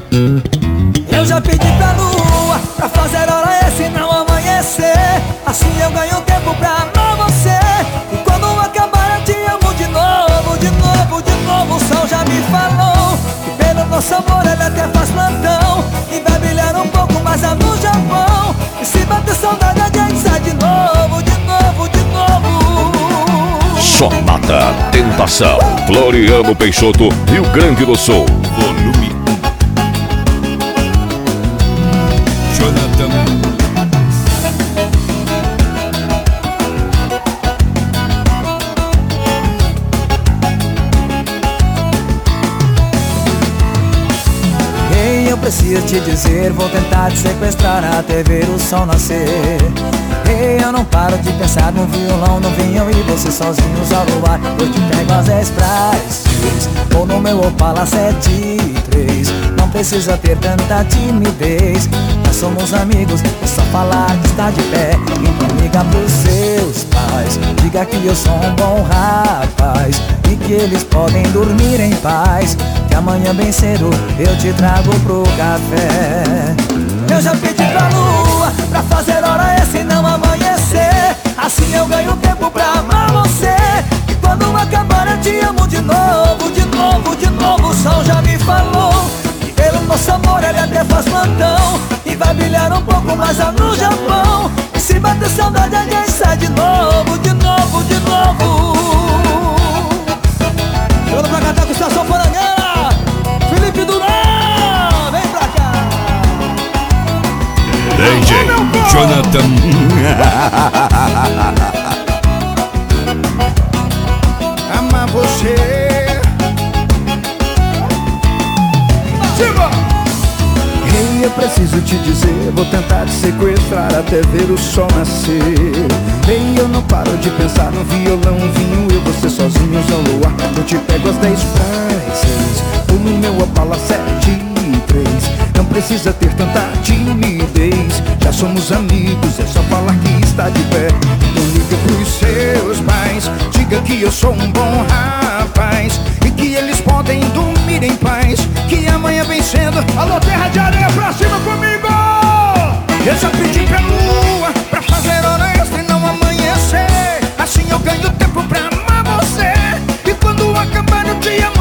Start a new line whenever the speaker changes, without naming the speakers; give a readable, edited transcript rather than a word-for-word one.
Eu já pedi pra lua pra fazer hora extra e não amanhecer. Assim eu ganho tempo pra amar você. E quando acabar eu te amo de novo, de novo, de novo. O sol já me falou que pelo nosso amor ele até faz plantão e vai brilhar um pouco mais a luz Japão. E se bater saudade a gente sai de novo, de novo, de novo.
Sonata Tentação, Floriano Peixoto, Rio Grande do Sul. Volume 1. Jonathan.
Ei, eu preciso te dizer, vou tentar te sequestrar até ver o sol nascer. Ei, eu não paro de pensar no violão, no vinho e você sozinhos ao luar. Eu te pego às 10 pras 6, ou no meu Opala 73. Não precisa ter tanta timidez, nós somos amigos, é só falar que está de pé. Então liga pros seus pais, diga que eu sou um bom rapaz e que eles podem dormir em paz, que amanhã bem cedo eu te trago pro café. Eu já pedi pra lua pra fazer hora extra e não amanhecer. Assim eu ganho tempo pra amar você. E quando acabar eu te amo de novo, de novo, de novo. O sol já me falou que pelo nosso amor ele até faz plantão e vai brilhar um pouco mais a luz Japão. E se bater saudade a gente sai de novo, de novo, de novo. Chegando pra cantar com Estação Porangueira, Felipe Durão, vem pra cá.
DJ Jonathan.
Amar você. Ei, eu preciso te dizer, vou tentar te sequestrar até ver o sol nascer. Ei, eu não paro de pensar no violão, vinho e você sozinhos ao luar. Eu te pego às 10 pras 6, ou no meu Opala 73. Não precisa ter tanta timidez, já somos amigos, é só falar que está de pé. Então liga pros seus pais, diga que eu sou um bom rapaz e que eles podem dormir em paz, que amanhã vem cedo. Alô, terra de areia, pra cima comigo! Eu já pedi pra lua pra fazer hora extra e não amanhecer. Assim eu ganho tempo pra amar você. E quando acabar eu te amo